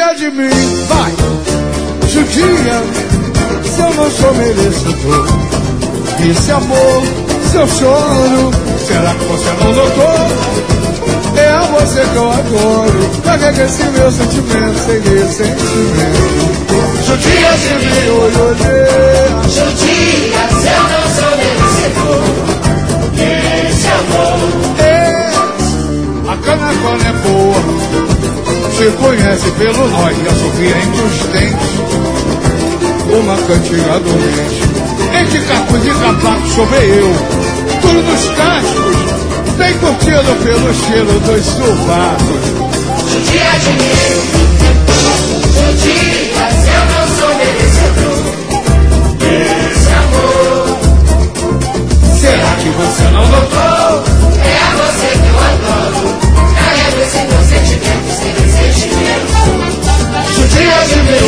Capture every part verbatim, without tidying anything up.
Judia de mim, vai! Judia, se eu não sou merecedor. Esse amor, seu choro, será que você não notou? É a você que eu adoro. Pra que esse meu sentimento sem ressentimento? Judia de mim, oi, oi. Judia, se eu não sou merecedor desse amor. É, a cana quando é boa se conhece pelo nós, e assovia entre os dentes uma cantiga doente. Entre cacos e capacos chovei eu, tudo nos cascos, bem curtido pelo cheiro dos sovacos. Judia de mim, judia, se eu não sou merecedor desse amor. Será que você não notou? É a você que eu adoro. Carrego esse meu sentimento sem ressentimento. Judia de mim,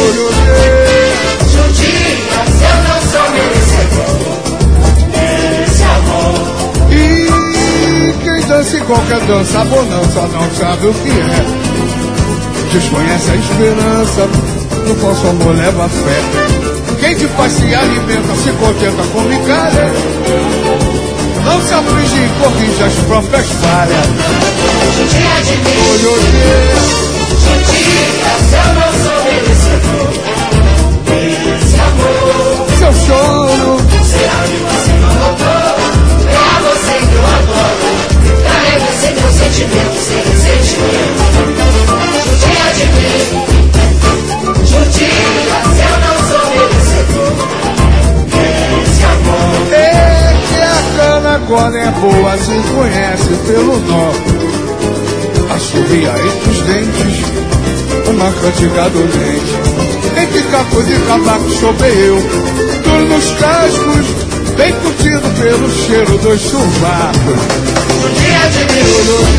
judia, se eu não sou merecedor desse amor. e quem dança em qualquer dança, a bonança não sabe o que é. Desconhece a esperança, no falso amor leva fé. Quem de paz se alimenta, se contenta com migalha. Não se aflige e corrige as próprias falhas. Judia de mim, Oi, oi, judia, se eu não sou merecedor desse amor. seu choro, Será que você não notou? É a você que eu adoro. Carrego esse meu sentimento sem ressentimento. Judia de mim, judia, se eu não sou merecedor desse amor. é que a cana quando é boa se conhece pelo nó. Assovia entre os dentes uma cantiga doente. Entre cacos e cabacos chovei eu, tudo nos cascos, bem curtido pelo cheiro dos sovacos. Judia de mim,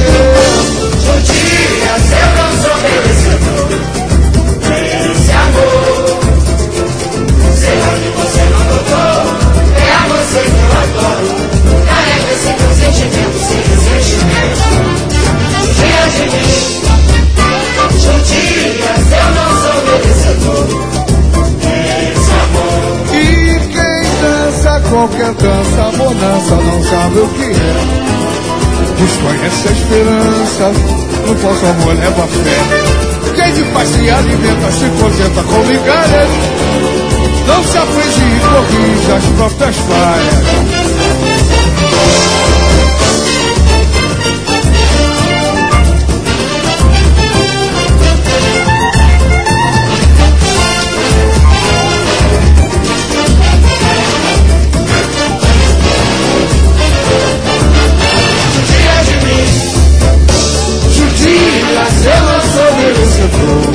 judia, se eu não sou merecedor desse amor. Será que você não notou? É a você que eu adoro. Carrego esse meu sentimento sem ressentimento. Judia de mim, judia, se eu não sou merecedor desse amor. E quem dança qualquer dança, a bonança não sabe o que é. Desconhece a esperança, no falso amor leva fé. Quem de paz se alimenta, se contenta com migalhas. Não se aflige e corrige as próprias falhas. Judia, se eu não sou merecedor